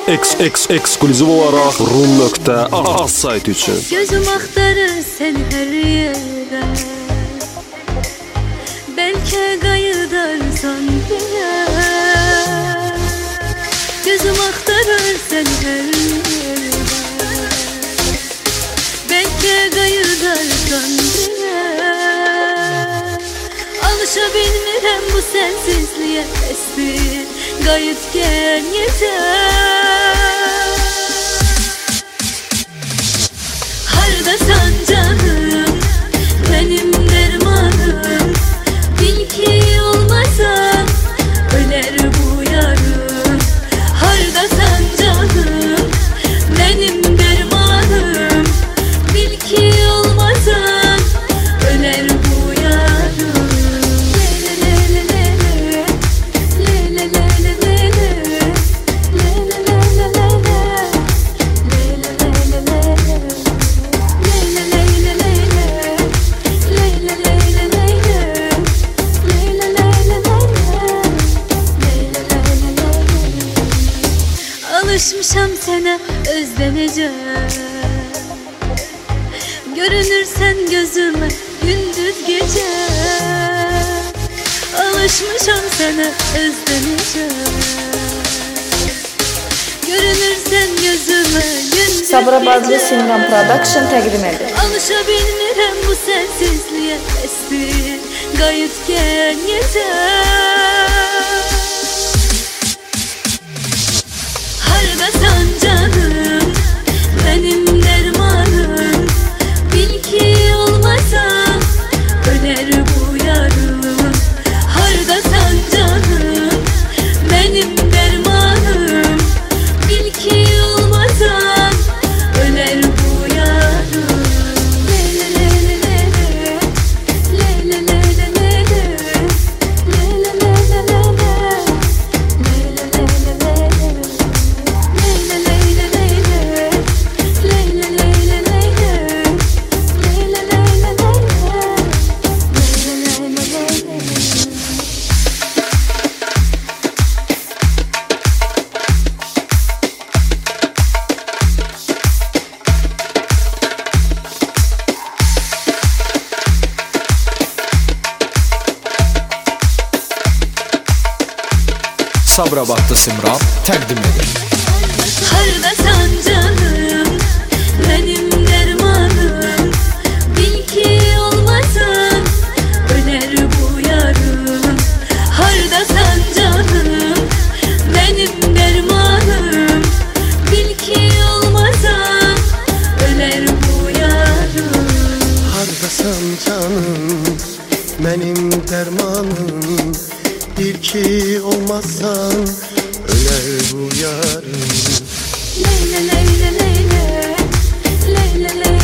Ekskluziv olarak Rum.az saytı için. Gözüm aktarır sen her yere, belki kayıdarsan bile. Gözüm aktarır sen her yere, belki kayıdarsan bile. Alışabilmirəm bu sensizliğe, esbir qayıtken yeter. Hardasan canım, benim dermanım, bil ki olmazsa öler bu yarım. Hardasan canım, benim dermanım, bil ki olmazsa öler bu yarım. Alışmışam sana özlemece, görünürsen gözüme gündüz gece. Alışmışam sana özlemece, görünürsen gözüme gündüz gece. Sabirabadlı Simran Production təqdim edir. Alışabilmirəm bu sensizliğe, esbir qayıtken yeter. Hardasan canım, benim dermanım, bil ki olmazsa öler bu yarım. Hardasan canım, benim dermanım, bil ki olmazsa öler bu yarım. Sabirabadlı Simran təqdim edir. Hardasan canım, benim dermanım, bil ki olmazsa öler bu yarım. Hardasan canım, benim dermanım, bil ki olmazsa öler bu yarım. Hardasan canım, benim dermanım, bil ki olmazsan öler bu yarım. Leyla leyla leyla, leyla leyla.